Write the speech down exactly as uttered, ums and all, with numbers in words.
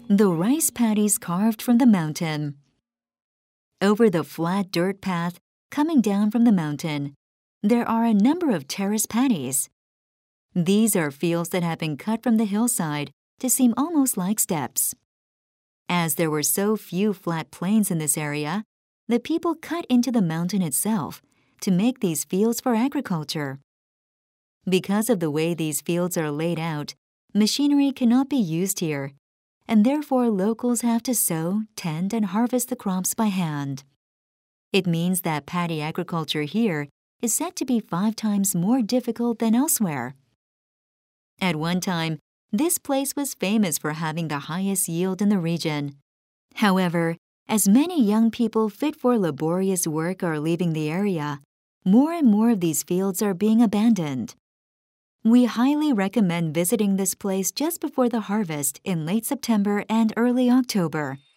The rice paddies carved from the mountain. Over the flat dirt path coming down from the mountain, there are a number of terrace paddies. These are fields that have been cut from the hillside to seem almost like steps. As there were so few flat plains in this area, the people cut into the mountain itself to make these fields for agriculture. Because of the way these fields are laid out, machinery cannot be used here, and therefore locals have to sow, tend, and harvest the crops by hand. It means that paddy agriculture here is said to be five times more difficult than elsewhere. At one time, this place was famous for having the highest yield in the region. However, as many young people fit for laborious work are leaving the area, more and more of these fields are being abandoned. We highly recommend visiting this place just before the harvest in late September and early October.